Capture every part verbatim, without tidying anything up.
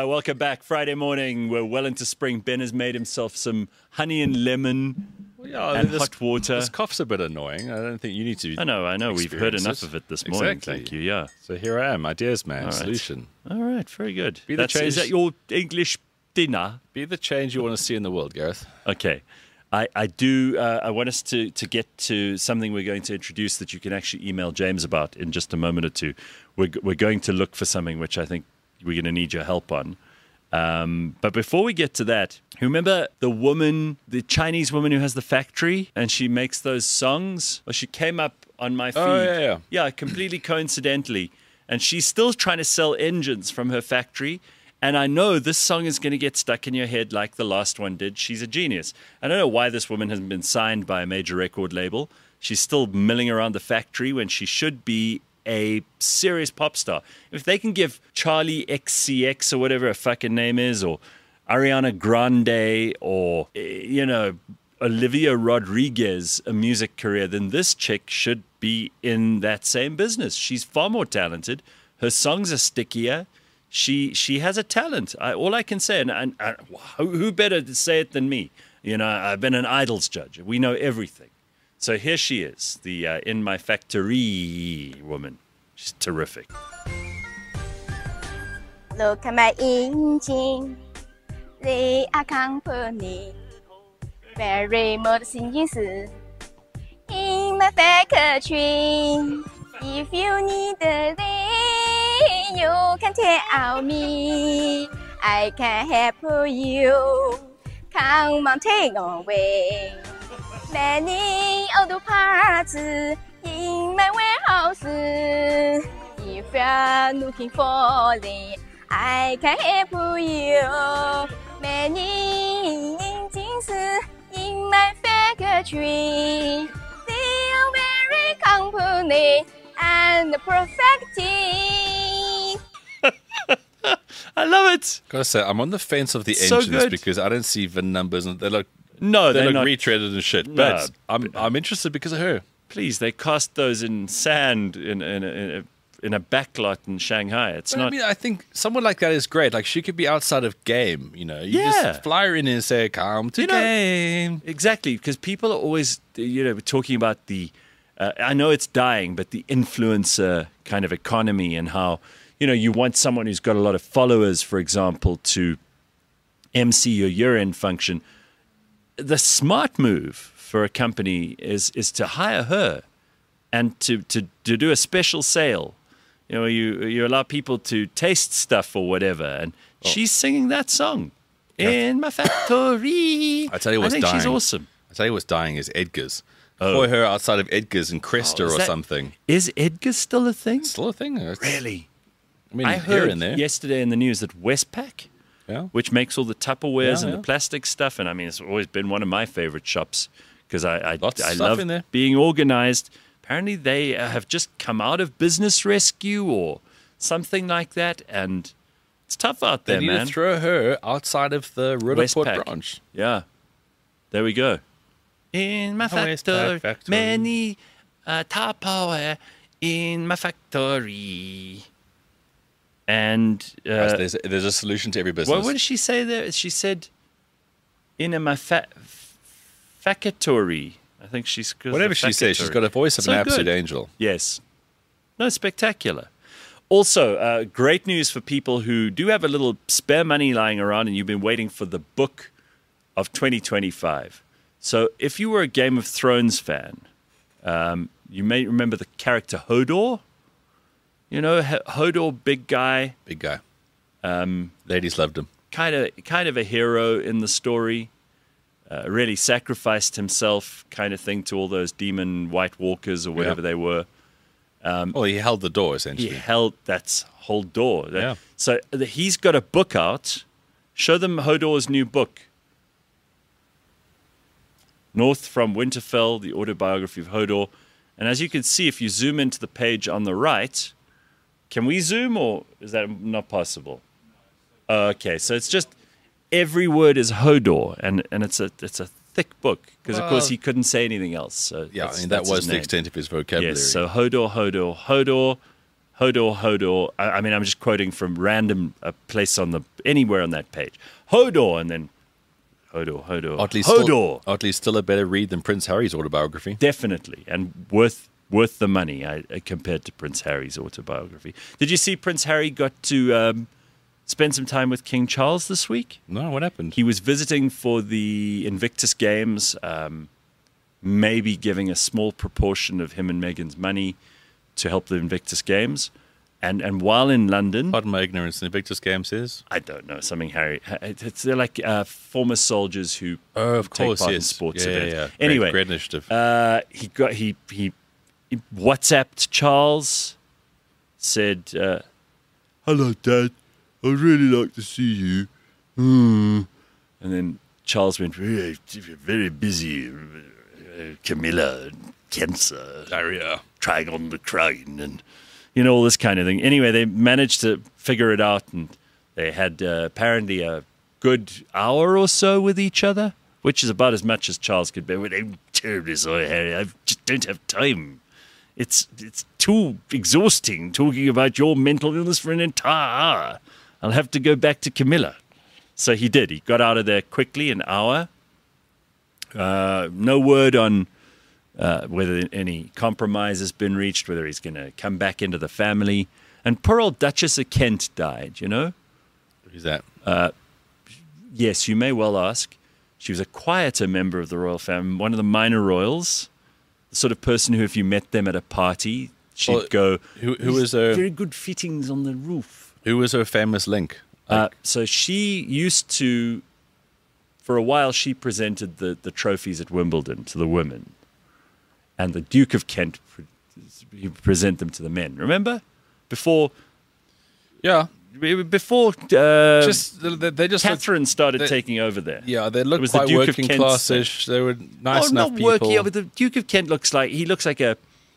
welcome back. Friday morning, we're well into spring. Ben has made himself some honey and lemon well, yeah, and this, hot water. This cough's a bit annoying. I don't think you need to. I know, I know. We've heard enough it. of it this morning. Exactly. Thank you, yeah. So here I am, ideas man, All right. solution. All right, very good. Be the That's, change. Is that your English dinner? Be the change you want to see in the world, Gareth. Okay. I, I do. Uh, I want us to, to get to something we're going to introduce that you can actually email James about in just a moment or two. We're, we're going to look for something which I think we're going to need your help on. Um, but before we get to that, remember the woman, the Chinese woman who has the factory and she makes those songs? Well, she came up on my feed. Oh, yeah, yeah. Yeah, completely coincidentally. And she's still trying to sell engines from her factory. And I know this song is going to get stuck in your head like the last one did. She's a genius. I don't know why this woman hasn't been signed by a major record label. She's still milling around the factory when she should be a serious pop star. If they can give Charlie X C X or whatever her fucking name is, or Ariana Grande, or, you know, Olivia Rodriguez a music career, then this chick should be in that same business. She's far more talented. Her songs are stickier. She she has a talent. I, all I can say, and, and, and who, who better to say it than me? You know, I've been an idols judge. We know everything. So here she is, the uh, In My Factory woman. She's terrific. Look at my engine, they are company, very modern use. In my factory, if you need a thing, you can tell me, I can help you, come on, take away. Many old parts in my warehouse, if you're looking for them, I can help you. Many engines in my factory, they are very company and perfecting. I love it. Gotta say, I'm on the fence of the So engines good. because I don't see V I N numbers and they look No, they they're look not. retreaded and shit. No. But I'm I'm interested because of her. Please, they cast those in sand in in a, in a, in a backlot in Shanghai. It's But not. I mean, I think someone like that is great. Like she could be outside of game. You know, you Yeah. just fly her in and say, "Come to You know, game." Exactly, because people are always, you know, talking about the, uh, I know it's dying, but the influencer kind of economy and how, you know, you want someone who's got a lot of followers, for example, to M C your year-end function. The smart move for a company is is to hire her and to, to, to do a special sale. You know, you you allow people to taste stuff or whatever, and Oh. she's singing that song. In my factory. I tell you what's I think she's dying. awesome. I tell you what's dying is Edgar's. Oh. For her outside of Edgar's in Cresta Oh, is or that- something. Is Edgar still a thing? Still a thing. It's- Really? I mean, I here heard and there. yesterday in the news that Westpac, Yeah. which makes all the Tupperwares Yeah, and yeah. the plastic stuff, and I mean, it's always been one of my favorite shops because I I, Lots of I stuff love in there. being organized. Apparently, they uh, have just come out of business rescue or something like that, and it's tough out They there, need man. to throw her outside of the Rudderport Westpac. branch. Yeah. There we go. In my Oh, Westpac factory, factory. many uh, Tupperware in my factory. And Guys, uh, there's, there's a solution to every business. what, what did she say there? She said, in a my fa- factory. I think she's... Whatever she says, she's got a voice of So an absolute good. angel. Yes. No, spectacular. Also, uh, great news for people who do have a little spare money lying around and you've been waiting for the book of twenty twenty-five. So if you were a Game of Thrones fan, um, you may remember the character Hodor. You know, H- Hodor, big guy, Big guy. Um, Ladies loved him. kind of kind of a hero in the story. Uh, really sacrificed himself, kind of thing, to all those demon White Walkers or whatever Yeah. they were. well, he held the door, He essentially. held that whole door. That- Yeah. So the, he's got a book out. Show them Hodor's new book. North from Winterfell, the autobiography of Hodor. And as you can see, if you zoom into the page on the right, can we zoom or is that not possible? Okay, so it's just every word is Hodor, and, and it's a it's a thick book because of course Well- he couldn't say anything else. So Yeah, that's- I mean, that that's his was the name. extent of his vocabulary. Yes, so Hodor, Hodor, Hodor, Hodor, Hodor. I, I mean, I'm just quoting from random uh, place on the anywhere on that page. Hodor, and then Hodor, Hodor, Oddly Hodor. still, oddly still a better read than Prince Harry's autobiography. Definitely, and worth worth the money I, uh, compared to Prince Harry's autobiography. Did you see Prince Harry got to um, spend some time with King Charles this week? No, what happened? He was visiting for the Invictus Games, um, maybe giving a small proportion of him and Meghan's money to help the Invictus Games. And and while in London... Pardon my ignorance, the Invictus Games is? I don't know, something Harry... It's, they're like uh, former soldiers who Oh, of take course, part in yes. sports yeah, events. Yeah, yeah. Anyway, great, great initiative. uh, he got he, he he WhatsApped Charles, said, uh, "Hello, Dad. I'd really like to see you." Hmm. And then Charles went, "Very, very busy. Uh, Camilla, cancer, Diarrhea. trying on the crown, and you know all this kind of thing." Anyway, they managed to figure it out, and they had uh, apparently a good hour or so with each other, which is about as much as Charles could bear. I'm terribly sorry, Harry. I just don't have time. It's it's too exhausting talking about your mental illness for an entire hour. I'll have to go back to Camilla. So he did. He got out of there quickly, an hour. Uh, no word on uh, whether any compromise has been reached, whether he's going to come back into the family. And poor old Duchess of Kent died, you know? Who's that? Yes, you may well ask. She was a quieter member of the royal family, one of the minor royals, the sort of person who, if you met them at a party, she'd Well, go, who- who "These was a- very good fittings on the roof." Who was her famous link? Uh, so she used to, for a while, she presented the, the trophies at Wimbledon to the women. And the Duke of Kent, pre- he would present them to the men. Remember? Before, Yeah. before uh, Just they they just looked- Catherine started they- taking over there. yeah, they It looked was the quite Duke of working Kent's classish. They were nice oh, enough not people. working, yeah, but the Duke of Kent looks like, he looks like a,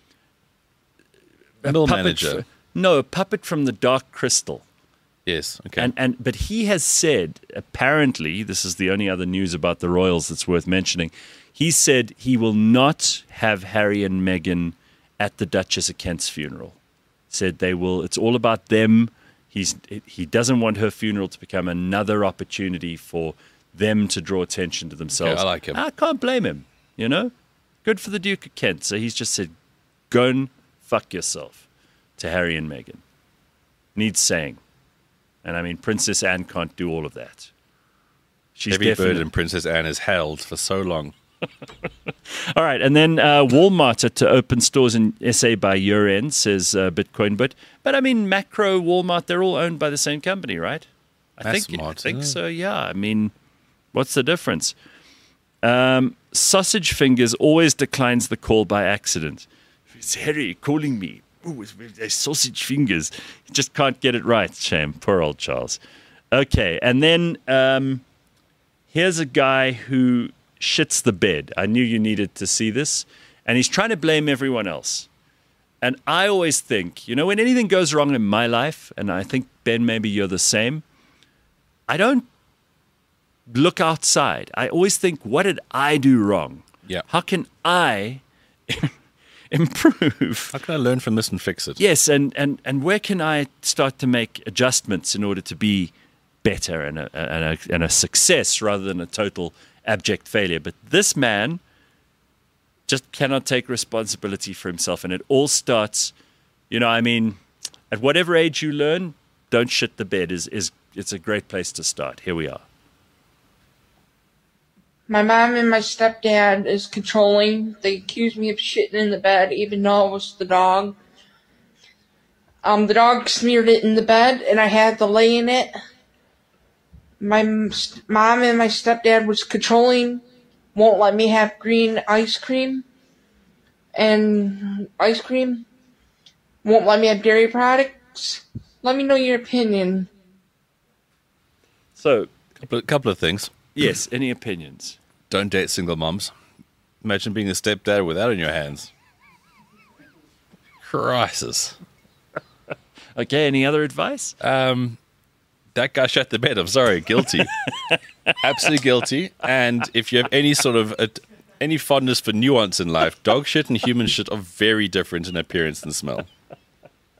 a Middle puppet manager. f- no, a puppet from the Dark Crystal. Yes. Okay. And and but he has said, apparently, this is the only other news about the Royals that's worth mentioning. He said he will not have Harry and Meghan at the Duchess of Kent's funeral. Said they will. It's all about them. He's he doesn't want her funeral to become another opportunity for them to draw attention to themselves. Okay, I like him. I can't blame him. You know, good for the Duke of Kent. So he's just said, "Go and fuck yourself," to Harry and Meghan. Needs saying. And I mean, Princess Anne can't do all of that. She's Heavy definitely... burden Princess Anne has held for so long. All right, and then uh, Walmart are to open stores in S A by year end, says uh, Bitcoin. But but I mean, Macro, Walmart, they're all owned by the same company, right? I That's think smart, I think isn't it? so. Yeah. I mean, what's the difference? Um, Sausage Fingers always declines the call by accident. It's Harry calling me. Ooh, it's, it's Sausage Fingers. He just can't get it right. Shame. Poor old Charles. Okay, and then um, here's a guy who shits the bed. I knew you needed to see this. And he's trying to blame everyone else. And I always think, you know, when anything goes wrong in my life, and I think, Ben, maybe you're the same, I don't look outside. I always think, what did I do wrong? Yeah. How can I improve? How can I learn from this and fix it? Yes, and, and, and where can I start to make adjustments in order to be better and a, and a, and a success rather than a total abject failure? But this man just cannot take responsibility for himself. And it all starts, you know, I mean, at whatever age you learn, don't shit the bed is, is it's a great place to start. Here we are. My mom and my stepdad is controlling. They accuse me of shitting in the bed, even though it was the dog. Um, the dog smeared it in the bed, and I had to lay in it. My m- st- mom and my stepdad was controlling, won't let me have green ice cream, and ice cream. Won't let me have dairy products. Let me know your opinion. So, Couple of, couple of things. yes, any opinions? Don't date single moms. Imagine being a stepdad with that on your hands. Crisis. Okay, any other advice? Um, that guy shut the bed. I'm sorry, guilty. Absolutely guilty. And if you have any sort of a, any fondness for nuance in life, dog shit and human shit are very different in appearance and smell.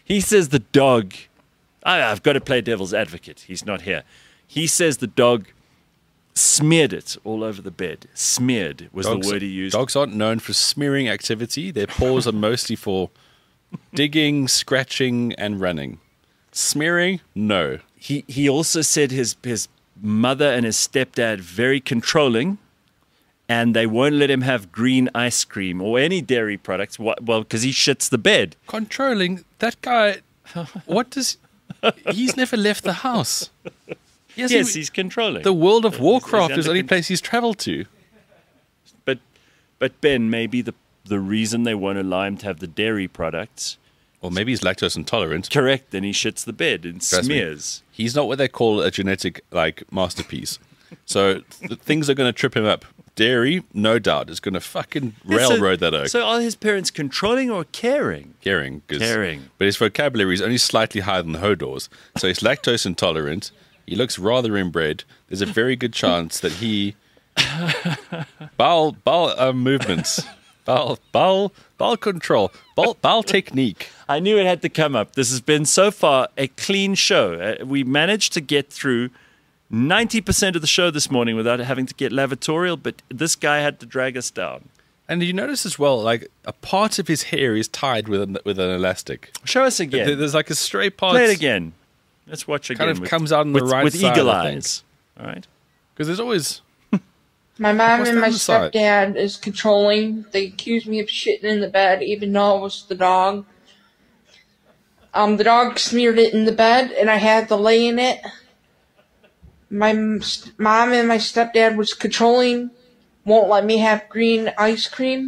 He says the dog. I, I've got to play devil's advocate. He's not here. He says the dog smeared it all over the bed. Smeared was Dogs, the word he used. Dogs aren't known for smearing activity. Their paws are mostly for digging, scratching, and running. Smearing? No. He he also said his his mother and his stepdad very controlling, and they won't let him have green ice cream or any dairy products. Well, because he shits the bed. Controlling? That guy, what does... He's never left the house. Yes, Yes, he- he's controlling. The World of Warcraft under is the only con- place he's traveled to. But but Ben, maybe the the reason they won't allow him to have the dairy products, Or maybe he's lactose intolerant. correct? Then he shits the bed and Trust me. smears. He's not what they call a genetic like masterpiece. So th- things are going to trip him up. Dairy, no doubt, is going to fucking railroad so, that oak. So are his parents controlling or caring? Caring. 'cause- Caring. But his vocabulary is only slightly higher than the Hodor's. So he's lactose intolerant. He looks rather inbred. There's a very good chance that he... bowel, bowel uh, movements. Bowel, bowel, bowel control. Bowel, bowel technique. I knew it had to come up. This has been so far a clean show. Uh, we managed to get through ninety percent of the show this morning without having to get lavatorial, but this guy had to drag us down. And you notice as well, like, a part of his hair is tied with an, with an elastic. Show us again. There- There's like a stray part. Play it again. Let's watch again. Kind of with- comes out on the with, right with side, eagle I think. eyes. All right. Because there's always... My mom What's and that my on the side? stepdad is controlling. They accuse me of shitting in the bed, even though it was the dog. Um, the dog smeared it in the bed, and I had to lay in it. My m- st- mom and my stepdad was controlling. Won't let me have green ice cream.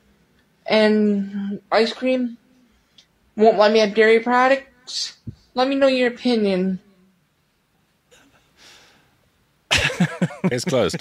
And ice cream. Won't let me have dairy products. Let me know your opinion. Case closed.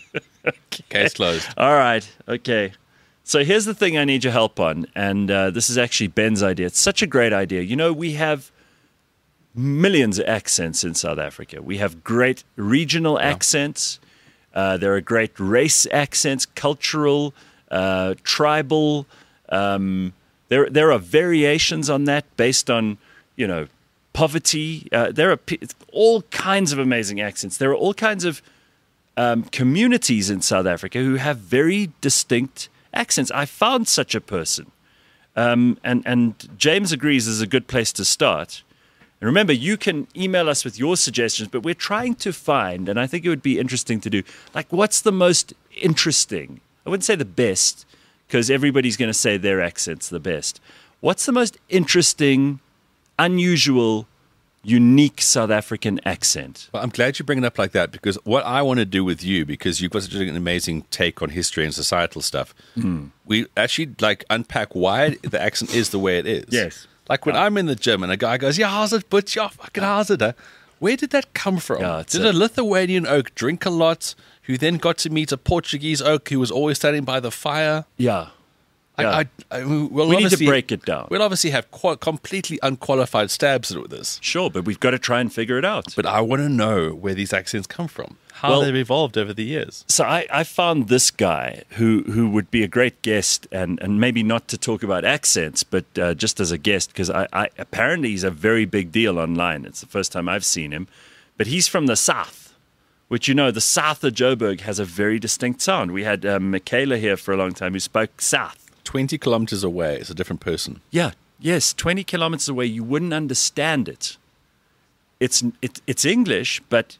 Case closed. All right. Okay. So here's the thing I need your help on. And uh, this is actually Ben's idea. It's such a great idea. You know, we have millions of accents in South Africa. We have great regional accents. Uh, there are great race accents, cultural, uh, tribal. Um, there, there are variations on that based on, you know, poverty. Uh, there are p- all kinds of amazing accents. There are all kinds of um, communities in South Africa who have very distinct accents. I found such a person. Um, and, and James agrees this is a good place to start. And remember, you can email us with your suggestions, but we're trying to find, and I think it would be interesting to do, like, what's the most interesting? I wouldn't say the best, because everybody's going to say their accent's the best. What's the most interesting, unusual, unique South African accent? Well, I'm glad you bring it up like that, because what I want to do with you, because you've got such an amazing take on history and societal stuff, Mm. we actually like unpack why the accent is the way it is. Yes. Like when I'm in the gym and a guy goes, "Yeah, how's it, butch? Yeah, fucking how's it?" Huh? Where did that come from? Yeah, it's did a- a Lithuanian oak drink a lot, who then got to meet a Portuguese oak who was always standing by the fire? Yeah. I, Yeah. I, I, we'll We need to obviously- break it down. We'll obviously have qua completely unqualified stabs at this, Sure, but we've got to try and figure it out. but I want to know where these accents come from, how Well- they've evolved over the years. So I, I found this guy who, who would be a great guest, and, and maybe not to talk about accents, but uh, just as a guest, because I, I apparently he's a very big deal online. It's the first time I've seen him. But he's from the South, which, you know, the South of Joburg has a very distinct sound. We had um, Michaela here for a long time who spoke South. twenty kilometers away is a different person. Yeah, yes, twenty kilometers away, you wouldn't understand it. It's it, it's English, but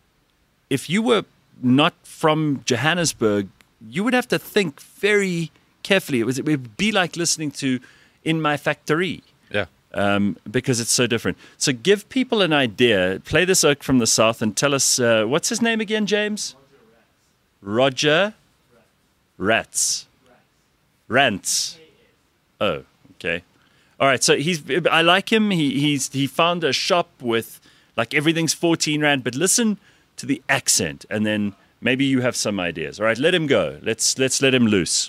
if you were not from Johannesburg, you would have to think very carefully. It was it would be like listening to In My Factory, Yeah. um, because it's so different. So give people an idea. Play this oak from the South and tell us uh, what's his name again, James? Roger Rats. Rants. Oh, okay. All right. So he's. I like him. He he's he found a shop with like everything's fourteen rand. But listen to the accent, and then maybe you have some ideas. All right. Let him go. Let's let's let him loose.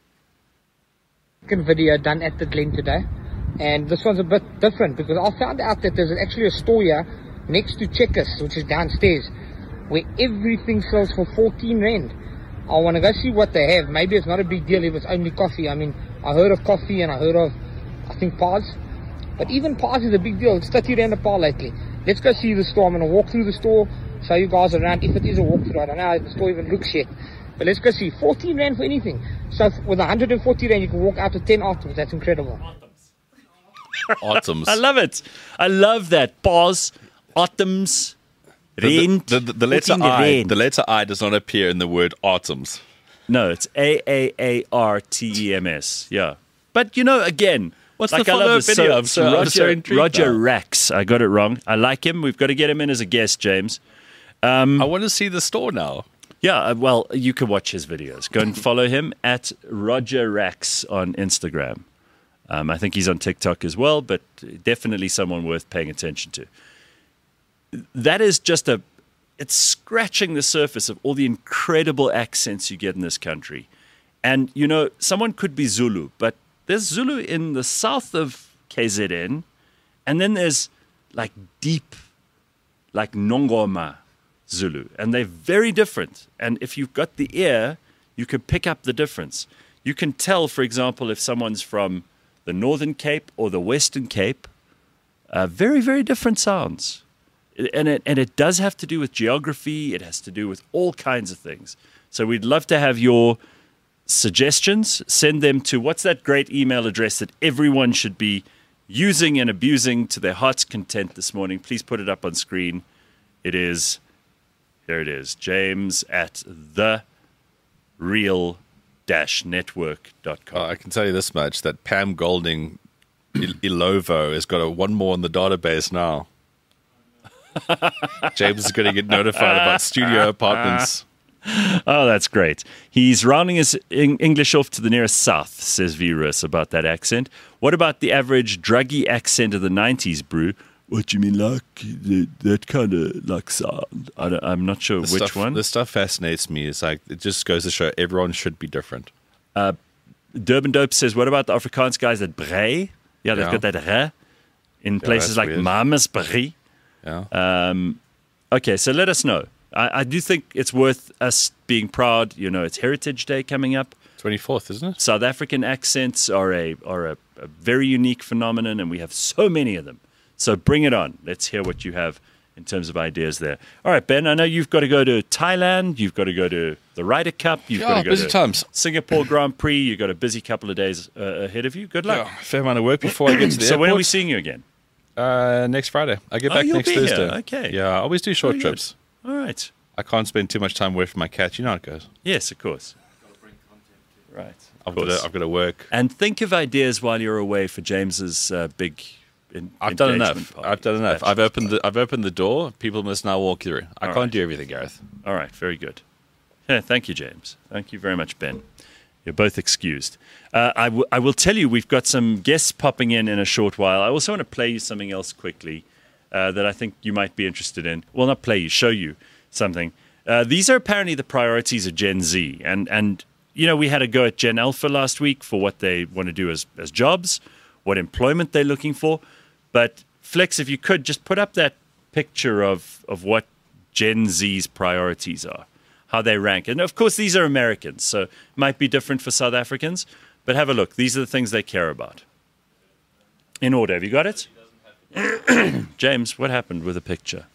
Second video done at the Glen today, and this one's a bit different because I found out that there's actually a store here next to Checkers, which is downstairs, where everything sells for fourteen rand. I want to go see what they have. Maybe it's not a big deal if it's only coffee. I mean, I heard of coffee and I heard of, I think, pods. But even Pars is a big deal. It's thirty rand a par lately. Let's go see the store. I'm going to walk through the store, show you guys around. If it is a walkthrough, I don't know how the store even looks yet. But let's go see. fourteen rand for anything. So with one hundred forty rand, you can walk out with ten items. That's incredible. Items. I love it. I love that. Pause. Items. The, Rent. the, the, the letter fourteen I. rand. The letter I does not appear in the word items. No, it's A A A R T E M S. Yeah. But, you know, again, What's like the I love follow-up this. video? So, I'm so so- I'm Roger, so intrigued Roger now. Rax. I got it wrong. I like him. We've got to get him in as a guest, James. I want to see the store now. Yeah, uh, well, you can watch his videos. Go and follow him at Roger Rax on Instagram. Um, I think he's on TikTok as well, but definitely someone worth paying attention to. That is just a, it's scratching the surface of all the incredible accents you get in this country. And, you know, someone could be Zulu, but there's Zulu in the south of K Z N, and then there's like deep, like Nongoma Zulu, and they're very different. And if you've got the ear, you can pick up the difference. You can tell, for example, if someone's from the Northern Cape or the Western Cape, uh, very, very different sounds. And it, and it does have to do with geography. It has to do with all kinds of things. So we'd love to have your suggestions. Send them to, what's that great email address that everyone should be using and abusing to their heart's content this morning? Please put it up on screen. It is, here it is, James at the real network dot com. Uh, I can tell you this much, that Pam Golding Il- Ilovo has got a one more in the database now. James is going to get notified about studio apartments. Oh, that's great. He's rounding his Eng- English off to the nearest south, says Virus about that accent. What about the average druggy accent of the nineties, Brew? What do you mean, like the, that kind of like sound? I don't, I'm not sure This which stuff, one. This stuff fascinates me. It's like, it just goes to show everyone should be different. Durban Dope says, what about the Afrikaans guys at Brei? Yeah, they've Yeah. got that re in places that's like weird. Mamas Brei. Yeah. Um, okay, so let us know. I, I do think it's worth us being proud. You know, it's Heritage Day coming up. twenty-fourth, isn't it? South African accents are a are a, a very unique phenomenon, and we have so many of them. So bring it on. Let's hear what you have in terms of ideas there. All right, Ben, I know you've got to go to Thailand. You've got to go to the Ryder Cup. You've Yeah, got to go busy to times. Singapore Grand Prix. You've got a busy couple of days uh, ahead of you. Good luck. Yeah, fair amount of work before I get to the So airport. when are we seeing you again? Uh, next Friday. I get Oh, back you'll next be here. Thursday. Okay. Yeah, I always do short Very good. trips. All right. I can't spend too much time away from my cat. You know how it goes. Yes, of course. Right. I've Of got, course. to, I've got to work. And think of ideas while you're away for James's uh, big. In, I've done engagement enough. party. I've done enough. That's- I've opened the I've opened the door. People must now walk through. I All can't right. do everything, Gareth. All right, very good. Yeah, thank you, James. Thank you very much, Ben. You're both excused. Uh, I, w- I will tell you, we've got some guests popping in in a short while. I also want to play you something else quickly uh, that I think you might be interested in. Well, not play you, show you something. Uh, these are apparently the priorities of Gen Z. And, and, you know, we had a go at Gen Alpha last week for what they want to do as, as jobs, what employment they're looking for. But Flex, if you could, just put up that picture of, of what Gen Z's priorities are, how they rank. And of course, these are Americans, so it might be different for South Africans. But have a look. These are the things they care about. In order. Have you got it? James, what happened with the picture?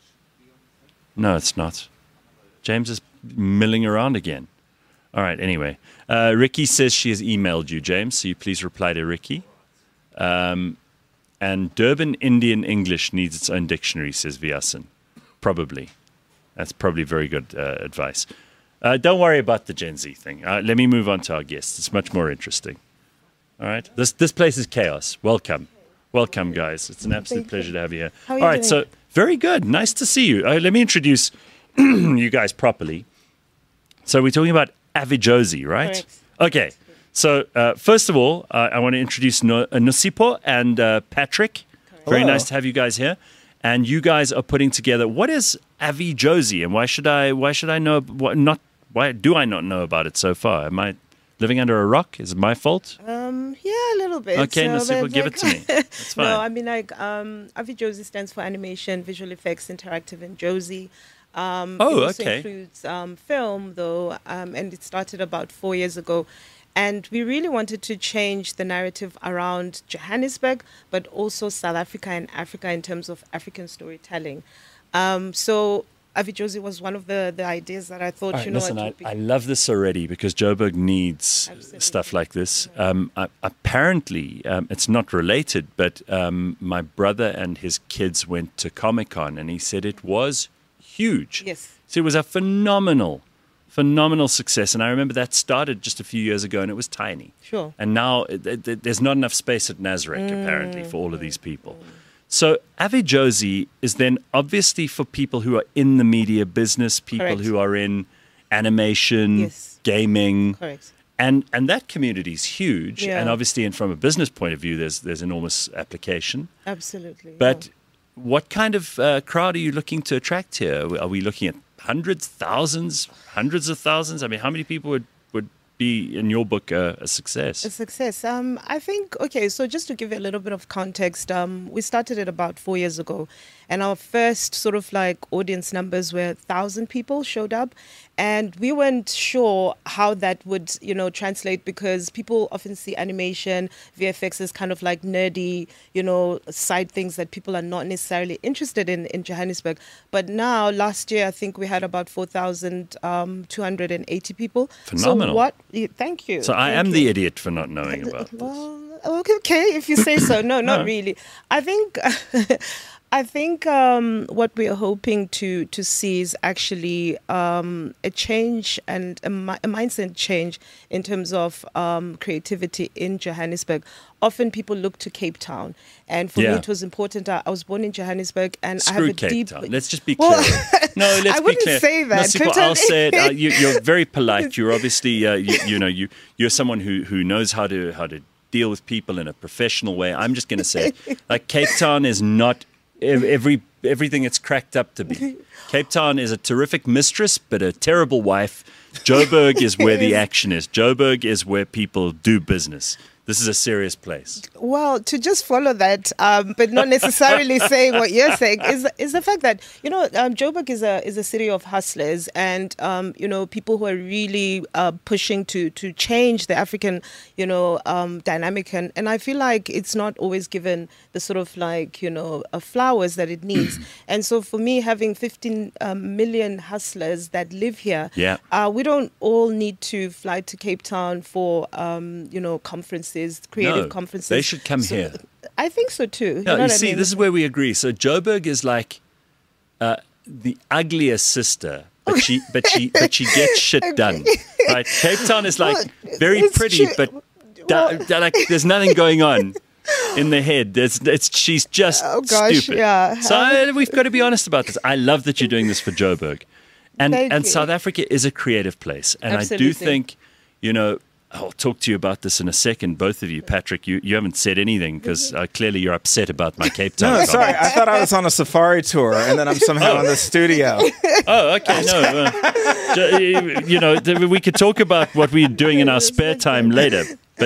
No, it's not. James is milling around again. All right, anyway. Uh, Ricky says she has emailed you, James, so you please reply to Ricky. Um, and Durban Indian English needs its own dictionary, says Vyasan. Probably. That's probably very good uh, advice. Uh, don't worry about the Gen Z thing. Uh, let me move on to our guests. It's much more interesting. All right? This this place is chaos. Welcome. Welcome, guys. It's an absolute pleasure to have you here. How are All you right, doing? so very good. Nice to see you. Uh, let me introduce you guys properly. So we're talking about Avijosi, right? Correct. Okay. So uh, first of all, uh, I want to introduce no- uh, Nosipo and uh, Patrick. Very Hello. nice to have you guys here. And you guys are putting together, what is Avijosi, and why should I why should I know what not why do I not know about it so far? Am I living under a rock? Is it my fault? Um, yeah, a little bit. Okay, So, Nasipo, but give like- it to me. It's fine. No, I mean like um, Avijosi stands for animation, visual effects, interactive, and Josie. Um, Oh, it also okay. includes um, film though, um, and it started about four years ago. And we really wanted to change the narrative around Johannesburg, but also South Africa and Africa in terms of African storytelling. Um, so Avijosi was one of the, the ideas that I thought, All right, you know, listen, it I, would be- I love this already because Joburg needs Absolutely. stuff like this. Um, uh, apparently, um, it's not related, but um, my brother and his kids went to Comic-Con and he said it was huge. Yes. So it was a phenomenal, phenomenal success. And I remember that started just a few years ago and it was tiny. Sure. And now it, it, it- there's not enough space at Nazareth, Mm. apparently, for all of these people. So Avijosi is then obviously for people who are in the media business, people Correct. who are in animation, Yes. gaming, Correct. and and that community is huge. Yeah. And obviously, and from a business point of view, there's there's enormous application. Absolutely. But yeah. what kind of uh, crowd are you looking to attract here? Are we- Are we looking at hundreds, thousands, hundreds of thousands? I mean, how many people would would be in your book a, a success? A success. Um, I think, okay, so just to give you a little bit of context, um, we started it about four years ago. And our first sort of like audience numbers were one thousand people showed up. And we weren't sure how that would, you know, translate because people often see animation, V F X as kind of like nerdy, you know, side things that people are not necessarily interested in in Johannesburg. But now, last year, I think we had about four thousand two hundred eighty people. Phenomenal. So what, yeah, thank you. So I Thank am you. the idiot for not knowing about this. Well, okay, okay, if you say so. No, not No. really. I think, I think um, what we are hoping to to see is actually um, a change and a, mi- a mindset change in terms of um, creativity in Johannesburg. Often people look to Cape Town, and for Yeah. me it was important. I, I was born in Johannesburg, and I have Screw a Cape deep. Town. Let's just be clear. Well, no, let's I be wouldn't clear. say that. No, Sipho, Cape Town- I'll say it. Uh, you, you're very polite. You're obviously, uh, you, you know, you you're someone who who knows how to how to deal with people in a professional way. I'm just going to say, it. Like Cape Town is not ev- every everything it's cracked up to be. Cape Town is a terrific mistress, but a terrible wife. Joburg is where the action is. Joburg is where people do business. This is a serious place. Well, to just follow that, um, but not necessarily saying what you're saying, is is the fact that you know um, Joburg is a is a city of hustlers, and um, you know people who are really uh, pushing to to change the African you know um, dynamic, and and I feel like it's not always given the sort of like you know uh, flowers that it needs, and so for me having fifteen um, million hustlers that live here, Yeah. uh, we don't all need to fly to Cape Town for um, you know conferences. Creative No, conferences. they should come So, here. I think so too. You No, know you what I see, mean? this is where we agree. So Joburg is like uh, the uglier sister, but she, but she, but she gets shit done. Right? Cape Town is like Well, very it's pretty, true. but da- Well- da- like there's nothing going on in the head. There's, it's she's just Oh, gosh, stupid. yeah. So I, we've got to be honest about this. I love that you're doing this for Joburg, and Thank and you. South Africa is a creative place, and I do Absolutely. think, you know. I'll talk to you about this in a second, both of you. Patrick, you, you haven't said anything because uh, clearly you're upset about my Cape Town. No, comment. sorry. I thought I was on a safari tour, and then I'm somehow in the studio. Oh, okay. No, uh, ju- you know, th- we could talk about what we're doing in our spare time later. But,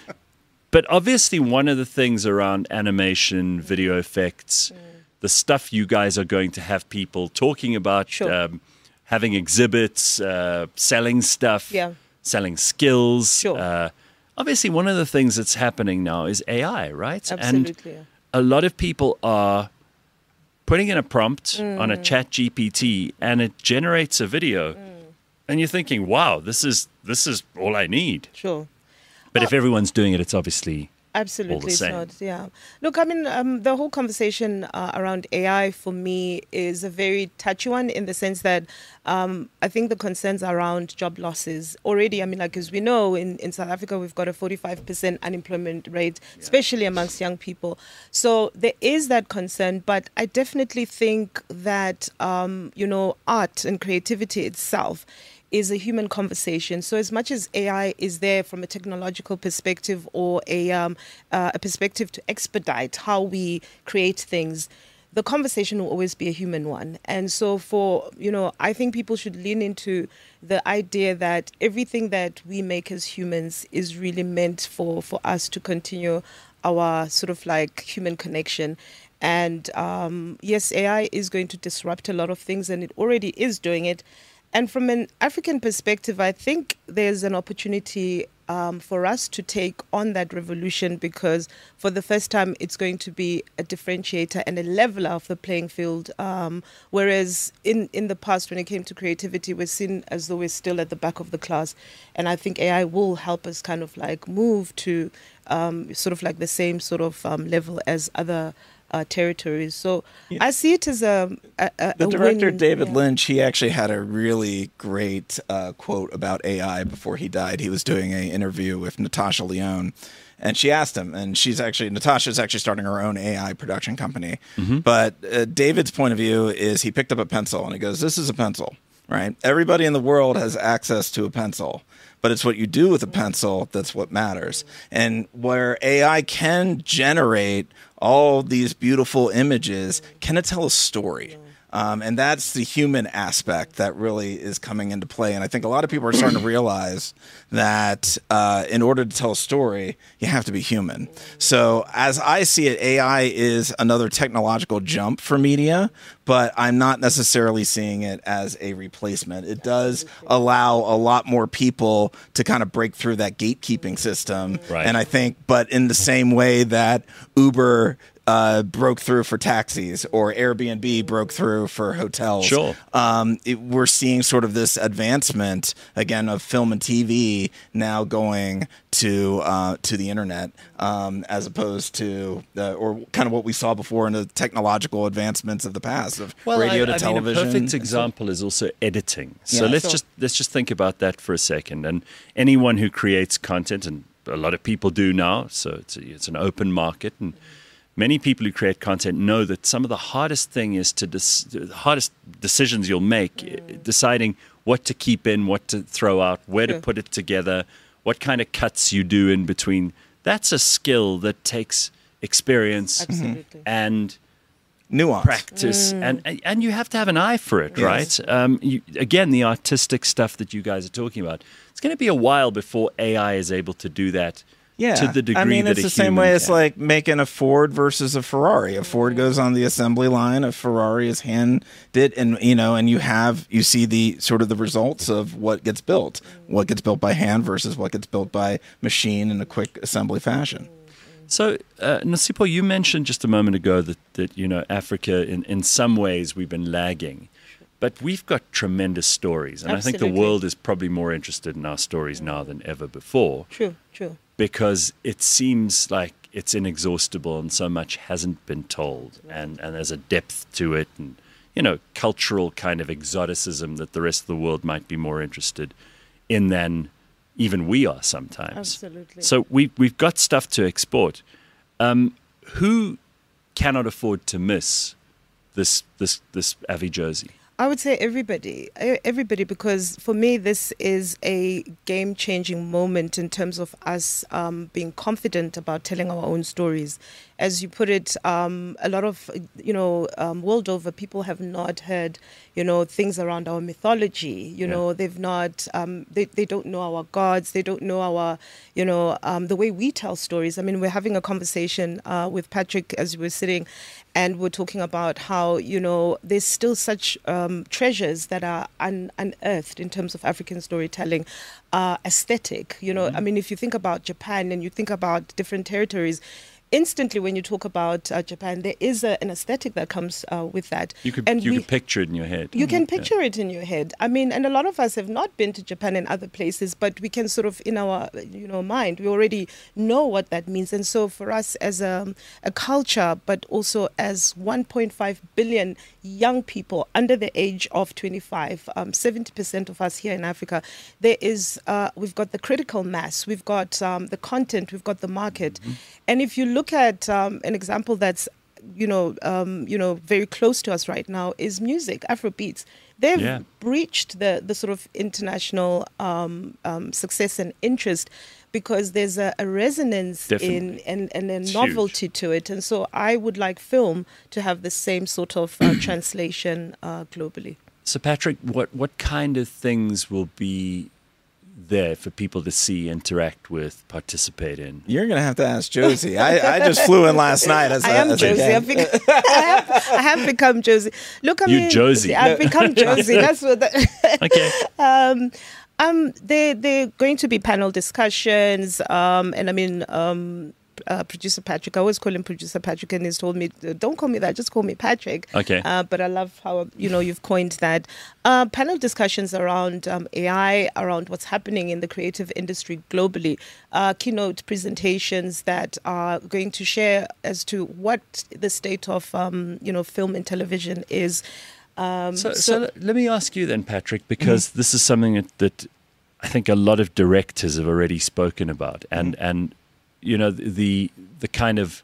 but obviously, one of the things around animation, video effects, the stuff you guys are going to have people talking about, Sure. um, having exhibits, uh, selling stuff, Yeah. selling skills. Sure. Uh, obviously, one of the things that's happening now is A I, right? Absolutely. And a lot of people are putting in a prompt on Mm. a chat G P T and it generates a video. And you're thinking, wow, this is this is all I need. Sure. But if everyone's doing it, it's obviously Absolutely, it's same. not. Yeah. Look, I mean, um, the whole conversation uh, around A I for me is a very touchy one in the sense that um, I think the concerns around job losses already. I mean, like as we know, in, in South Africa, we've got a forty-five percent unemployment rate, especially amongst young people. So there is that concern, but I definitely think that um, you know, art and creativity itself is a human conversation. So as much as A I is there from a technological perspective or a um, uh, a perspective to expedite how we create things, the conversation will always be a human one. And so for, you know, I think people should lean into the idea that everything that we make as humans is really meant for, for us to continue our sort of like human connection. And um, yes, A I is going to disrupt a lot of things, and it already is doing it. And from an African perspective, I think there's an opportunity um, for us to take on that revolution, because for the first time it's going to be a differentiator and a leveler of the playing field. Um, whereas in, in the past, when it came to creativity, we're seen as though we're still at the back of the class. And I think A I will help us kind of like move to um, sort of like the same sort of um, level as other Uh, territories. So yeah. I see it as a, a, a the a director win. David Yeah. Lynch. He actually had a really great uh, quote about A I before he died. He was doing an interview with Natasha Lyonne, and she asked him, and she's actually Natasha's actually starting her own A I production company. Mm-hmm. But uh, David's point of view is he picked up a pencil and he goes, "This is a pencil, right? Everybody in the world has access to a pencil." But it's what you do with a pencil that's what matters. And where A I can generate all these beautiful images, can it tell a story? Um, and that's the human aspect that really is coming into play. And I think a lot of people are starting to realize that uh, in order to tell a story, you have to be human. So as I see it, A I is another technological jump for media, but I'm not necessarily seeing it as a replacement. It does allow a lot more people to kind of break through that gatekeeping system. Right. And I think, but in the same way that Uber Uh, broke through for taxis, or Airbnb broke through for hotels. Sure. Um, it, we're seeing sort of this advancement again of film and T V now going to uh, to the internet, um, as opposed to uh, or kind of what we saw before in the technological advancements of the past of radio I, to I television. Mean, a perfect example is also editing. So Yeah. let's So- just let's just think about that for a second. And anyone who creates content, and a lot of people do now, so it's a, it's an open market, and many people who create content know that some of the hardest thing is to dis- the hardest decisions you'll make, mm. deciding what to keep in, what to throw out, where Sure. to put it together, what kind of cuts you do in between. That's a skill that takes experience Absolutely. and Nuance. practice, and and you have to have an eye for it, Yes. right? Um, you, again, the artistic stuff that you guys are talking about. It's going to be a while before A I is able to do that. Yeah, to the degree I mean, that it's a the same human way it's can. like making a Ford versus a Ferrari. A Ford goes on the assembly line, a Ferrari is hand did, and you know, and you have you see the sort of the results of what gets built, what gets built by hand versus what gets built by machine in a quick assembly fashion. So, uh, Nosipho, you mentioned just a moment ago that, that you know, Africa, in, in some ways, we've been lagging. But we've got tremendous stories. And I think the Absolutely. world is probably more interested in our stories now than ever before. True, true. Because it seems like it's inexhaustible and so much hasn't been told. And, and there's a depth to it and, you know, cultural kind of exoticism that the rest of the world might be more interested in than even we are sometimes. Absolutely. So we, we've got stuff to export. Um, who cannot afford to miss this this this Avi Josie? I would say everybody, e- everybody, because for me, this is a game-changing moment in terms of us um, being confident about telling our own stories. As you put it, um, a lot of, you know, um, world over, people have not heard, you know, things around our mythology. You Yeah. know, they've not, um, they, they don't know our gods. They don't know our, you know, um, the way we tell stories. I mean, we're having a conversation uh, with Patrick as we were sitting, and we're talking about how, you know, there's still such um, treasures that are un- unearthed in terms of African storytelling, uh, aesthetic. You know, mm-hmm. I mean, if you think about Japan and you think about different territories, instantly when you talk about uh, Japan, there is a, an aesthetic that comes uh, with that. You could and you we, could picture it in your head. You can picture yeah. it in your head. I mean, and a lot of us have not been to Japan and other places, but we can sort of, in our, you know, mind, we already know what that means. And so for us as a, a culture, but also as one point five billion young people under the age of twenty-five, um, seventy percent of us here in Africa, there is, uh, we've got the critical mass, we've got um, the content, we've got the market. Mm-hmm. And if you look at um, an example that's, you know, um, you know, very close to us right now is music, Afrobeats. They've yeah. breached the the sort of international um, um, success and interest because there's a, a resonance in and, and a It's novelty huge. to it. And so I would like film to have the same sort of uh, translation uh, globally. So Patrick, what what kind of things will be there for people to see, interact with, participate in? You're going to have to ask Josie. I, I just flew in last night. As I a, am as a Josie. gang. I've become, I, have, I have become Josie. Look, I You mean, Josie. I've become Josie. That's what. The, Okay. um, Um, they they're going to be panel discussions, um, and I mean, um, uh, producer Patrick. I always call him producer Patrick, and he's told me, "Don't call me that, just call me Patrick." Okay. Uh, but I love how you know you've coined that. Uh, panel discussions around um, A I, around what's happening in the creative industry globally. Uh, keynote presentations that are going to share as to what the state of um, you know film and television is. Um, So, so, let me ask you then, Patrick, because mm-hmm. this is something that, that I think a lot of directors have already spoken about, and mm-hmm. and you know the the kind of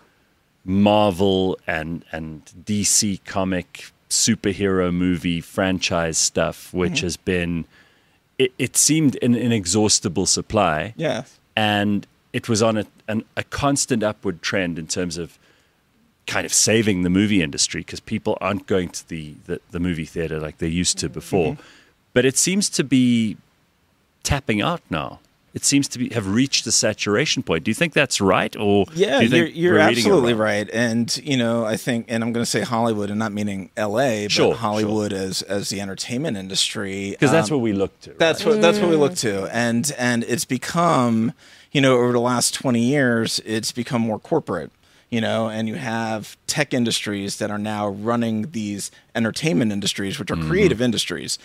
Marvel and and D C comic superhero movie franchise stuff, which mm-hmm. has been it, it seemed an inexhaustible supply, yeah, and it was on a an, a constant upward trend in terms of kind of saving the movie industry because people aren't going to the, the, the movie theater like they used to before. Mm-hmm. But it seems to be tapping out now. It seems to be have reached a saturation point. Do you think that's right? Or yeah, do you think you're, you're we're reading it absolutely wrong? right. And, you know, I think, and I'm going to say Hollywood and not meaning L A, but Sure, Hollywood as, as the entertainment industry. Because that's um, what we look to. Right? That's what that's what we look to, and and it's become, you know, over the last twenty years, it's become more corporate, you know, and you have tech industries that are now running these entertainment industries, which are Mm-hmm. creative industries,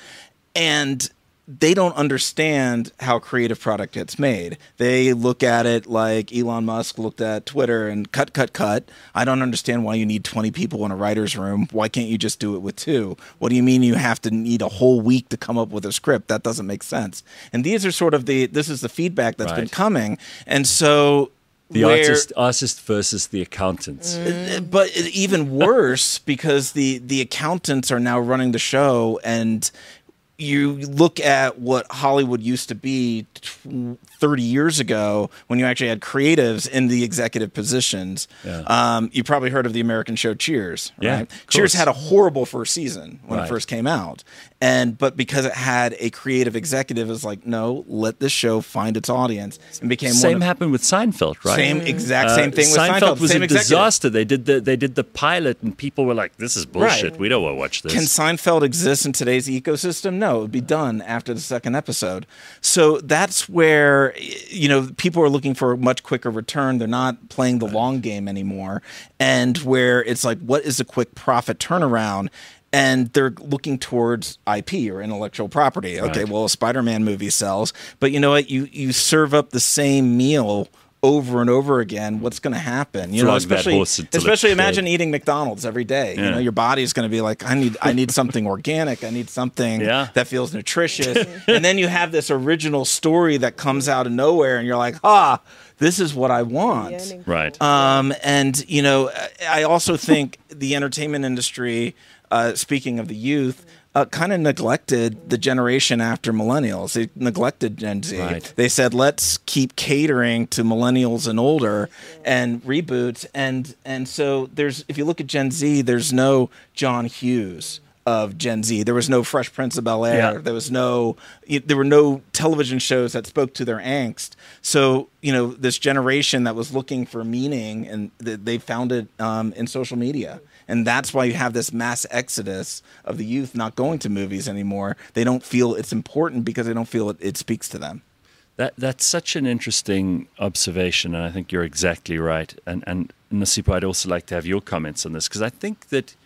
and they don't understand how a creative product gets made. They look at it like Elon Musk looked at Twitter and cut, cut, cut. I don't understand why you need twenty people in a writer's room. Why can't you just do it with two? What do you mean you have to need a whole week to come up with a script? That doesn't make sense. And these are sort of the, this is the feedback that's Right. been coming. And so The where, artist, artist versus the accountants. but even worse, because the the accountants are now running the show, and you look at what Hollywood used to be thirty years ago when you actually had creatives in the executive positions. Yeah. Um, you probably heard of the American show Cheers, Yeah, right? of Cheers course. had a horrible first season when Right. it first came out. And but because it had a creative executive, is like, no, let this show find its audience, and became Same one of, happened with Seinfeld, right? same exact same Uh, thing with Seinfeld. Seinfeld. was same a executive. disaster. They did the they did the pilot, and people were like, "This is bullshit. Right. We don't want to watch this." Can Seinfeld exist in today's ecosystem? No, it would be done after the second episode. So that's where, you know, people are looking for a much quicker return. They're not playing the long game anymore. And where it's like, what is a quick profit turnaround? And they're looking towards I P or intellectual property. Okay, Right. well, a Spider-Man movie sells, but you know what? You you serve up the same meal over and over again. What's going to happen? You know, Flog that especially horse until it especially curved. imagine eating McDonald's every day. You Yeah. know, your body's going to be like, I need I need something organic. I need something Yeah. that feels nutritious. And then you have this original story that comes out of nowhere, and you're like, ah, this is what I want. Yearning. Right. Um, and, you know, I also think the entertainment industry, uh, speaking of the youth, uh, kind of neglected the generation after millennials. They neglected Gen Z. Right. They said, let's keep catering to millennials and older and reboots. And, and so there's, if you look at Gen Z, there's no John Hughes of Gen Z. There was no Fresh Prince of Bel-Air. Yeah. There was no, there were no television shows that spoke to their angst. So, you know, this generation that was looking for meaning, and th- they found it um, in social media. And that's why you have this mass exodus of the youth not going to movies anymore. They don't feel it's important because they don't feel it, it speaks to them. That that's such an interesting observation, and I think you're exactly right. And and Nasipa, I'd also like to have your comments on this, because I think that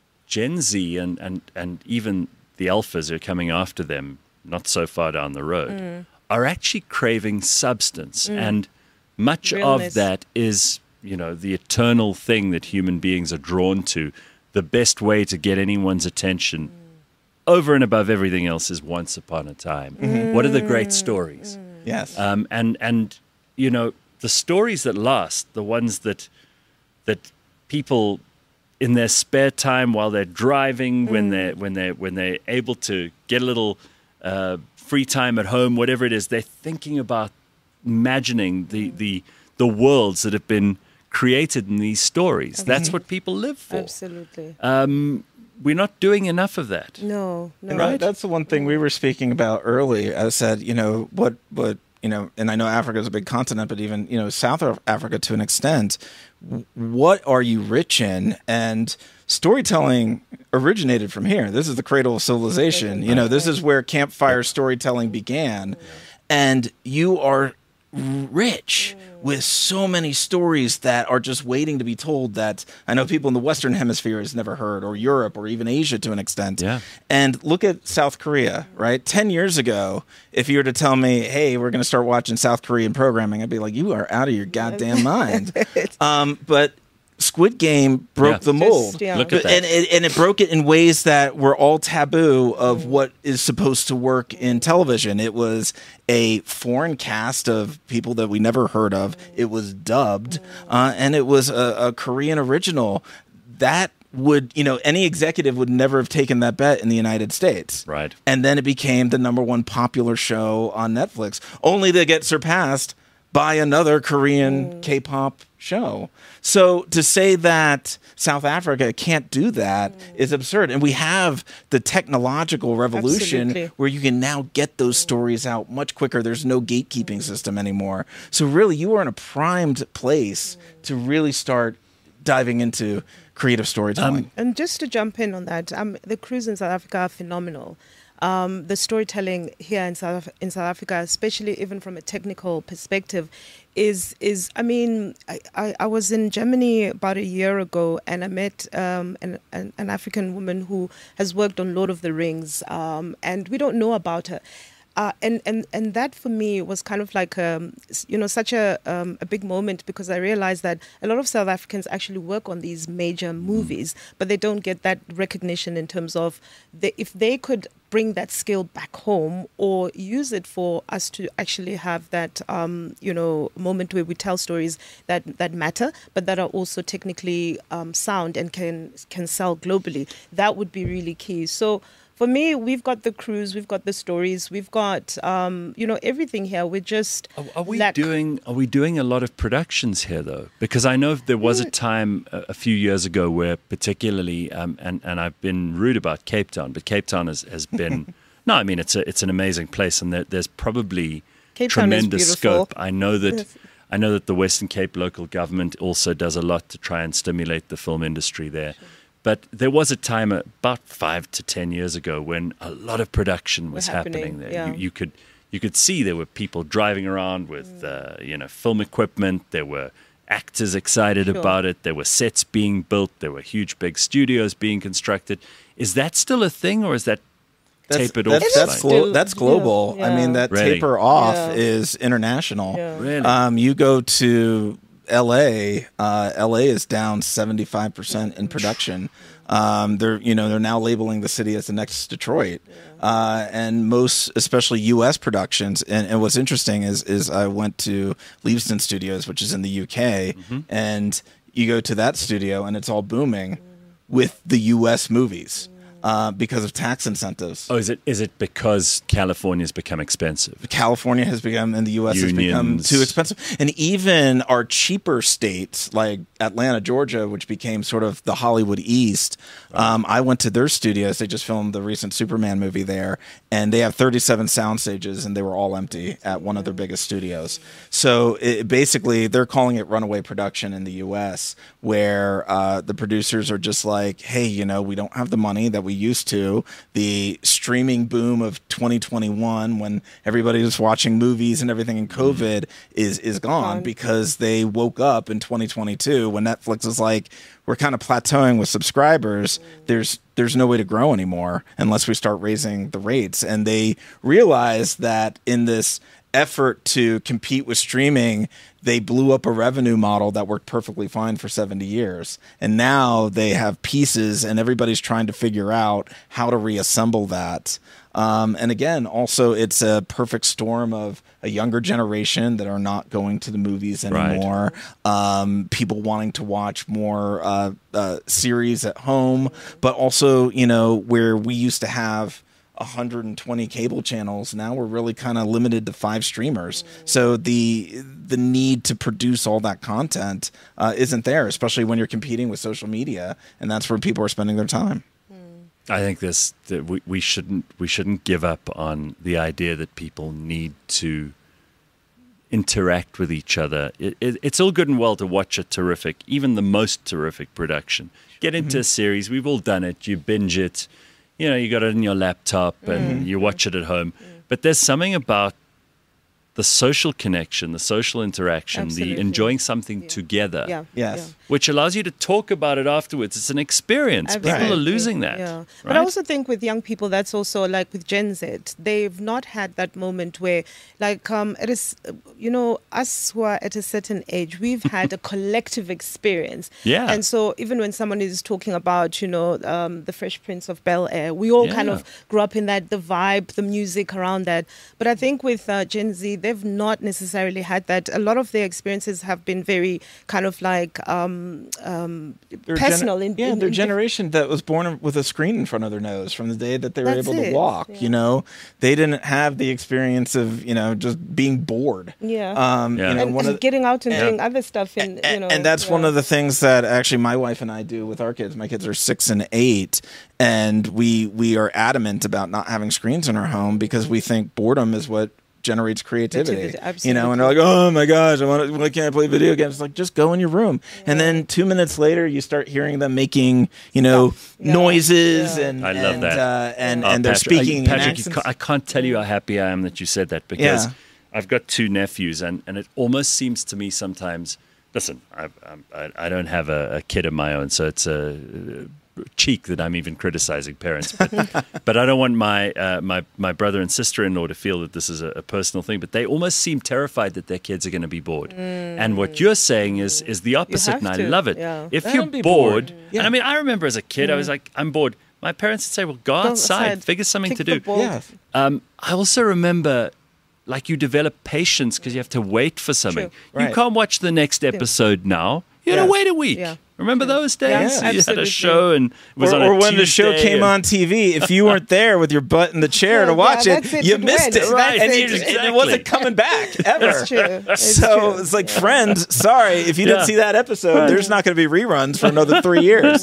Gen Z and, and, and even the alphas who are coming after them, not so far down the road, Mm. are actually craving substance. And much Realness. of that is, you know, the eternal thing that human beings are drawn to. The best way to get anyone's attention over and above everything else is Once Upon a Time. What are the great stories? Yes. Um, and and you know, the stories that last, the ones that that people in their spare time while they're driving, when they're when they when they're able to get a little uh, free time at home, whatever it is, they're thinking about imagining the the the worlds that have been created in these stories. That's what people live for. Absolutely. Um, we're not doing enough of that. No, no. And that- that's the one thing we were speaking about early. I said, you know, what what you know, and I know Africa is a big continent, but even, you know, South Africa to an extent, what are you rich in? And storytelling originated from here. This is the cradle of civilization. You know, this is where campfire storytelling began. And you are rich with so many stories that are just waiting to be told that I know people in the Western Hemisphere has never heard, or Europe, or even Asia to an extent. Yeah. And look at South Korea, right? Ten years ago, if you were to tell me, hey, we're going to start watching South Korean programming, I'd be like, you are out of your goddamn mind. um, but Squid Game broke Yeah. the mold. Just, yeah. Look at But- that. and, it, and it broke it in ways that were all taboo of what is supposed to work in television. It was a foreign cast of people that we never heard of. It was dubbed, uh, and it was a, a Korean original. That would, you know, any executive would never have taken that bet in the United States. Right. And then it became the number one popular show on Netflix, only to get surpassed by another Korean K-pop show. So to say that South Africa can't do that is absurd. And we have the technological revolution Absolutely. where you can now get those stories out much quicker. There's no gatekeeping system anymore. So really, you are in a primed place to really start diving into creative storytelling. And just to jump in on that, um, the crews in South Africa are phenomenal. Um, the storytelling here in South in South Africa, especially even from a technical perspective, is is I mean, I, I, I was in Germany about a year ago, and I met um, an, an an African woman who has worked on Lord of the Rings, um, and we don't know about her. Uh, and, and, and that for me was kind of like, um, s- you know, such a, um, a big moment, because I realized that a lot of South Africans actually work on these major movies, but they don't get that recognition in terms of the, if they could bring that skill back home or use it for us to actually have that, um, you know, moment where we tell stories that, that matter, but that are also technically um, sound and can, can sell globally. That would be really key. So, for me, we've got the crews, we've got the stories, we've got um, you know, everything here. We're just Are, are we lack- doing? Are we doing a lot of productions here, though? Because I know there was a time a, a few years ago where, particularly, um, and and I've been rude about Cape Town, but Cape Town has, has been. No, I mean it's a it's an amazing place, and there, there's probably Cape Town is tremendous beautiful. scope. I know that. I know that the Western Cape local government also does a lot to try and stimulate the film industry there. But there was a time about five to ten years ago when a lot of production was Were happening, happening, there. yeah. You, you could you could see there were people driving around with uh, you know, film equipment. There were actors excited Sure. about it. There were sets being built. There were huge big studios being constructed. Is that still a thing, or is that tapered off? That's, It is that's, slightly? glo- still- that's global. yeah, I mean, yeah. that Really? taper off Yeah. is international. Yeah. Really? Um, you go to L A. Uh, L A is down seventy-five percent in production. Um, they're you know they're now labeling the city as the next Detroit, uh, and most especially U S productions. And, and what's interesting is is I went to Leavesden Studios, which is in the U K, and you go to that studio and it's all booming with the U S movies. Uh, because of tax incentives. Oh, is it is it because California's become expensive? California has become, and the U S has become Unions. too expensive. And even our cheaper states like Atlanta, Georgia, which became sort of the Hollywood East, um, I went to their studios. They just filmed the recent Superman movie there, and they have thirty-seven sound stages, and they were all empty at one of their biggest studios. So it, basically, they're calling it runaway production in the U S, where uh, the producers are just like, hey, you know, we don't have the money that we used to. The streaming boom of twenty twenty-one, when everybody was watching movies and everything in COVID, is is gone Gone. because they woke up in twenty twenty-two when Netflix is like, we're kind of plateauing with subscribers. There's there's no way to grow anymore unless we start raising the rates. And they realize that in this effort to compete with streaming, they blew up a revenue model that worked perfectly fine for seventy years. And now they have pieces, and everybody's trying to figure out how to reassemble that. Um, and again, also, it's a perfect storm of a younger generation that are not going to the movies Right. anymore. Um, people wanting to watch more uh, uh, series at home, but also, you know, where we used to have one hundred twenty cable channels, now we're really kind of limited to five streamers. So the the need to produce all that content uh, isn't there, especially when you're competing with social media, and that's where people are spending their time. I think this that we, we shouldn't we shouldn't give up on the idea that people need to interact with each other. It, it, it's all good and well to watch a terrific, even the most terrific production. Get into mm-hmm. a series. We've all done it. You binge it. You know, you got it in your laptop and mm-hmm. you watch it at home. Mm-hmm. But there's something about the social connection, the social interaction, Absolutely. the enjoying something Yeah. together, Yeah. Yes. Yeah. which allows you to talk about it afterwards. It's an experience. People Absolutely. are losing that. Yeah. Right? But I also think with young people, that's also like with Gen Z, they've not had that moment where, like, um, it is, uh, you know, us who are at a certain age, we've had a collective experience. Yeah. And so even when someone is talking about, you know, um, the Fresh Prince of Bel-Air, we all kind Yeah. of grew up in that, the vibe, the music around that. But I think with uh, Gen Z, they've not necessarily had that. A lot of their experiences have been very kind of like um, um, They're gen- personal. in, yeah, in, their in generation that was born with a screen in front of their nose from the day that they were That's able to it, walk. yeah. You know, they didn't have the experience of you know just being bored. Yeah. Um, Yeah. You know, and, one and of getting out and and- doing other stuff, and you know, and that's one yeah. of the things that actually my wife and I do with our kids. My kids are six and eight, and we we are adamant about not having screens in our home because we think boredom is what generates creativity. Creativity, You know, and they're like, "Oh my gosh, I want to, why can't I play video games?" It's like, just go in your room, and then two minutes later, you start hearing them making you know Yeah. noises, Yeah. and I love and, that. Uh, and Oh, and they're Patrick, speaking. I, in Patrick, you accents. ca- I can't tell you how happy I am that you said that because Yeah. I've got two nephews, and, and it almost seems to me sometimes. Listen, I I, I don't have a, a kid of my own, so it's a cheek that I'm even criticizing parents. But, but I don't want my uh, my my brother and sister-in-law to feel that this is a, a personal thing. But they almost seem terrified that their kids are going to be bored. And what you're saying is is the opposite, have and I to, love it. yeah. If Let you're them be bored, bored. and I mean, I remember as a kid, I was like, I'm bored. My parents would say, well, go, Go outside, outside, figure something kick to the do. ball. Yes. Um, I also remember, like, you develop patience because you have to wait for something. True. You Right. can't watch the next episode now. You got to Yes. wait a week. Yeah. Remember those days? Yeah, you had a absolutely. show and it was or, on a or when the show Tuesday came and- on T V, if you weren't there with your butt in the chair to Yeah, watch yeah, it, that's it, you it missed went. it, Right, And, you- exactly. and it wasn't coming back ever. It's true. It's so true. it's like, Friends, sorry, if you Yeah. didn't see that episode, there's not going to be reruns for another three years.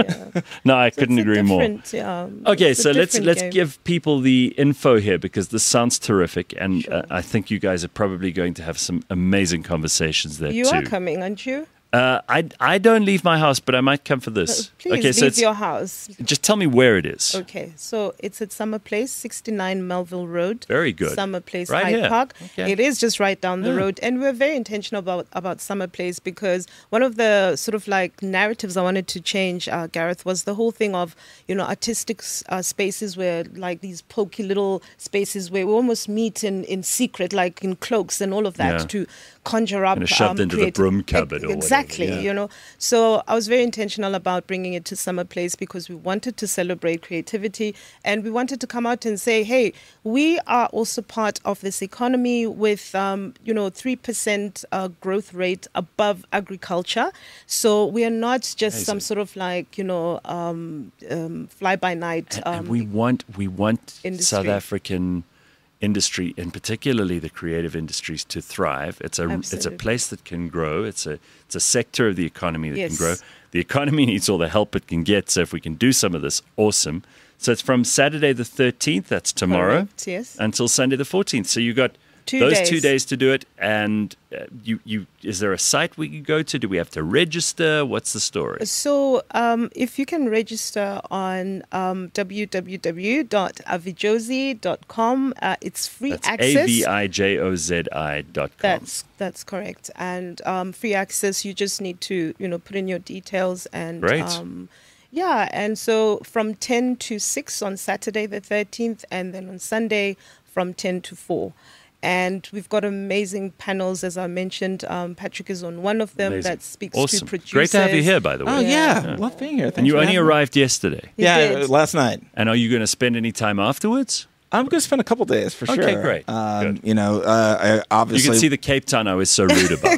No, I couldn't It's a agree more. different, yeah, Okay, it's a so let's different let's game. give people the info here because this sounds terrific, and uh, I think you guys are probably going to have some amazing conversations there You too. are coming, aren't you? Uh, I I don't leave my house, but I might come for this. Please okay, so leave it's, your house. just tell me where it is. Okay, so it's at Summer Place, sixty-nine Melville Road. Very good. Summer Place, Right Hyde here. Park. Okay. It is just right down the Yeah. road, and we're very intentional about about Summer Place because one of the sort of like narratives I wanted to change, uh, Gareth, was the whole thing of you know artistic uh, spaces where like these pokey little spaces where we almost meet in in secret, like in cloaks and all of that Yeah. to conjure up Kinda shoved um, into the creative- broom cupboard or whatever, exactly, yeah. you know. So I was very intentional about bringing it to Summer Place because we wanted to celebrate creativity and we wanted to come out and say, hey, we are also part of this economy with, um, you know, three percent uh, growth rate above agriculture. So we are not just some Amazing. sort of like, you know, um, um, fly-by-night. And, Um, and we want we want South industry. African industry, and particularly the creative industries, to thrive. It's a it's a Absolutely. place that can grow. It's a it's a sector of the economy that can Yes. grow. The economy needs all the help it can get. So if we can do some of this, awesome. So it's from Saturday the thirteenth, that's tomorrow, Correct, yes. until Sunday the fourteenth. So you got Two those days. two days to do it. And uh, you you is there a site we can go to? Do we have to register? What's the story? So, um, if you can register on um, w w w dot avijosi dot com, uh, it's free That's access. A V I J O Z I dot com. That's that's correct, and um, free access. You just need to you know put in your details and Great. Um, yeah, and so from ten to six on Saturday the thirteenth, and then on Sunday from ten to four. And we've got amazing panels, as I mentioned. Um, Patrick is on one of them Amazing. that speaks Awesome. to producers. Great to have you here, by the way. Oh, yeah. Yeah. Love being here. Thanks And you for only having me. arrived yesterday. He Yeah, did. uh, last night. And are you going to spend any time afterwards? I'm going to spend a couple days for Okay, sure. great. Um, Good. you know, uh, I You obviously. can see the Cape Town I was so rude about.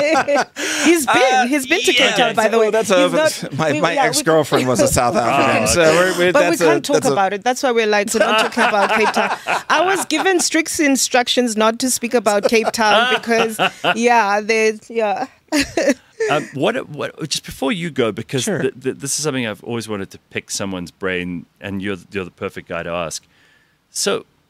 He's been. He's been to Uh, yeah, Cape Town, by the oh, way. that's a, He's not- my we- my yeah, we- ex girlfriend was a South African, Oh, so we're, we're, But that's we can't a, talk that's a- about it. That's why we're like, we're not talking about Cape Town. I was given strict instructions not to speak about Cape Town because, yeah, there's, yeah. um, what, what? Just before you go, because Sure. th- th- this is something I've always wanted to pick someone's brain, and you're you're the perfect guy to ask. So,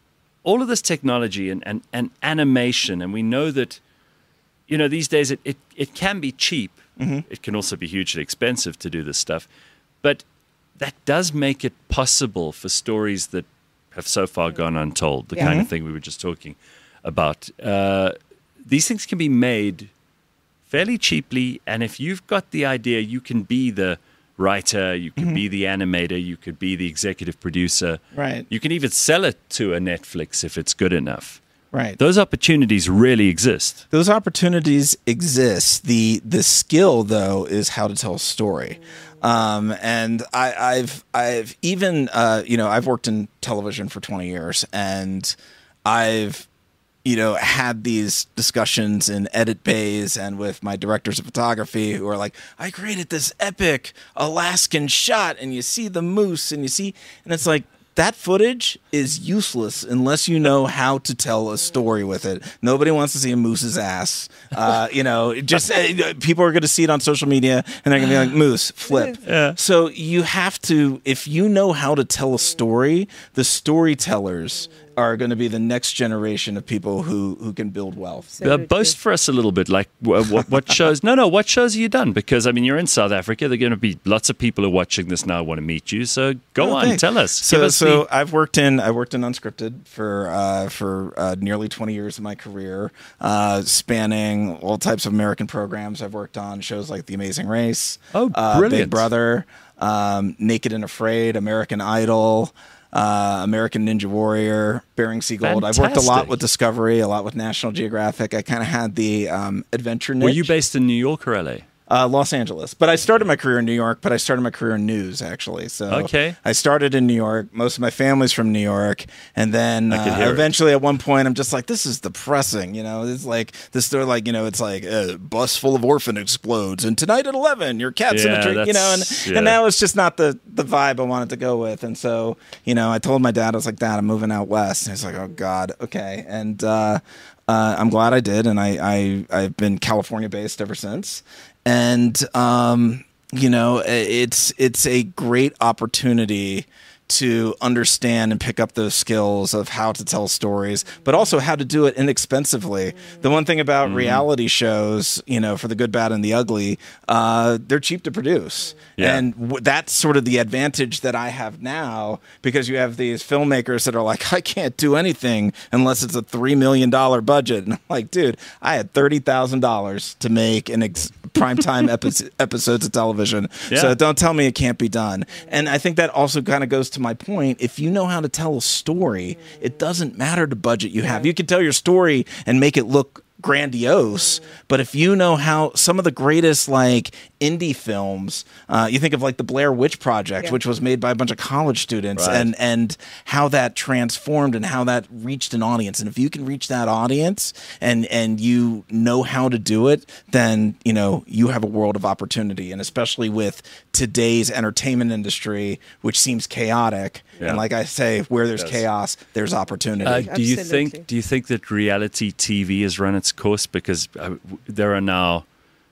all of this technology and, and, and animation, and we know that, you know, these days it, it, it can be cheap. Mm-hmm. It can also be hugely expensive to do this stuff. But that does make it possible for stories that have so far gone untold, the Yeah. kind of thing we were just talking about. Uh, these things can be made fairly cheaply, and if you've got the idea, you can be the writer, you could Mm-hmm. be the animator, you could be the executive producer. Right. You can even sell it to a Netflix if it's good enough. Right. Those opportunities really exist. Those opportunities exist. The the skill though is how to tell a story. Um, and I, I've I've even uh, you know I've worked in television for twenty years, and I've you know had these discussions in edit bays and with my directors of photography who are like, I created this epic Alaskan shot, and you see the moose, and you see, and it's like, that footage is useless unless you know how to tell a story with it. Nobody wants to see a moose's ass. Uh, you know, just uh, people are going to see it on social media and they're going to be like, moose, flip. Yeah. So you have to, if you know how to tell a story, the storytellers are going to be the next generation of people who, who can build wealth. Uh, boast for us a little bit, like wh- what, what shows? No, no, what shows have you done? Because I mean, you're in South Africa. There are going to be lots of people who are watching this now want to meet you. So go Oh, on, thanks. tell us. So, Give us so the- I've worked in I worked in unscripted for uh, for uh, nearly twenty years of my career, uh, spanning all types of American programs. I've worked on shows like The Amazing Race, Oh, uh, brilliant. Big Brother, um, Naked and Afraid, American Idol. Uh, American Ninja Warrior, Bering Sea Gold. I've worked a lot Fantastic. with Discovery, a lot with National Geographic. I kind of had the um, adventure niche. Were you based in New York or L A? Uh, Los Angeles. But I started my career in New York, but I started my career in news, actually. So Okay. I started in New York. Most of my family's from New York. And then I could uh, hear it. eventually at one point, I'm just like, this is depressing. You know, it's like, this, they're like, you know, it's like a bus full of orphan explodes. And tonight at eleven, your cat's in Yeah, a tree. You know, and, that's- yeah. and that was just not the, the vibe I wanted to go with. And so, you know, I told my dad, I was like, Dad, I'm moving out west. And he's like, oh, God, okay. And, uh, Uh, I'm glad I did, and I, I I've been California based ever since. And um, you know, it's it's a great opportunity to understand and pick up those skills of how to tell stories, but also how to do it inexpensively. The one thing about Mm-hmm. reality shows, you know, for the good, bad, and the ugly, uh, they're cheap to produce. Yeah. And w- that's sort of the advantage that I have now, because you have these filmmakers that are like, I can't do anything unless it's a three million dollars budget. And I'm like, dude, I had thirty thousand dollars to make an ex- primetime epi- episodes of television. Yeah. So don't tell me it can't be done. And I think that also kind of goes to my point. If you know how to tell a story, it doesn't matter the budget you have. You can tell your story and make it look grandiose, but if you know how some of the greatest like indie films, uh, you think of like the Blair Witch Project, Yeah. which was made by a bunch of college students, Right. and and how that transformed and how that reached an audience. And if you can reach that audience and and you know how to do it, then you know you have a world of opportunity. And especially with today's entertainment industry, which seems chaotic, Yeah. and like I say, where there's Yes. chaos, there's opportunity. Uh, do you Absolutely. think? Do you think that reality T V has run its course? Because uh, w- there are now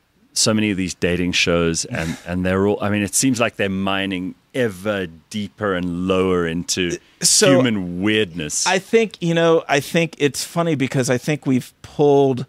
so many of these dating shows, and and they're all. I mean, it seems like they're mining ever deeper and lower into So, human weirdness. I think, you know, I think it's funny because I think we've pulled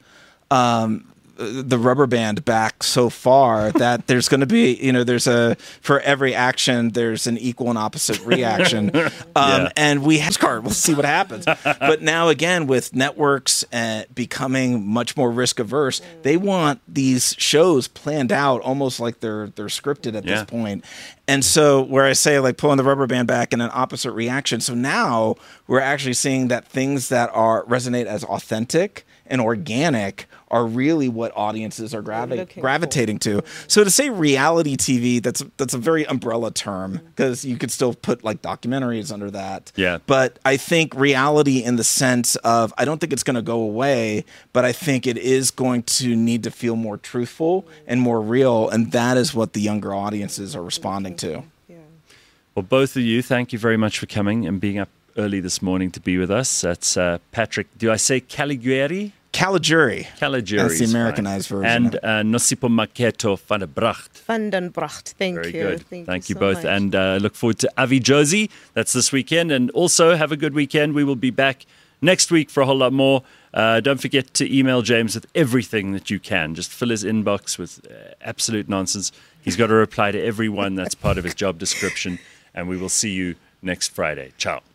um, the rubber band back so far that there's going to be, you know, there's a, for every action, there's an equal and opposite reaction. Um, Yeah. And we have card. We'll see what happens. But now again, with networks uh, becoming much more risk averse, they want these shows planned out almost like they're they're scripted at Yeah. this point. And so where I say like pulling the rubber band back in an opposite reaction. So now we're actually seeing that things that are resonate as authentic and organic are really what audiences are gravi- Looking gravitating to. So to say reality T V, that's that's a very umbrella term because you could still put like documentaries under that. Yeah. But I think reality in the sense of, I don't think it's going to go away, but I think it is going to need to feel more truthful and more real. And that is what the younger audiences are responding to. Well, both of you, thank you very much for coming and being up early this morning to be with us. That's uh, Patrick. Do I say Caligari? Caligiuri. Caligari. That's the is fine. Americanized version. And uh, Nosipo Maketo van der Bracht. Van den Bracht. Thank Very you. good. Thank, Thank, you, you, so both. much. And uh, look forward to Avi Josie. That's this weekend. And also have a good weekend. We will be back next week for a whole lot more. Uh, don't forget to email James with everything that you can. Just fill his inbox with uh, absolute nonsense. He's got to reply to everyone. That's part of his job description. And we will see you next Friday. Ciao.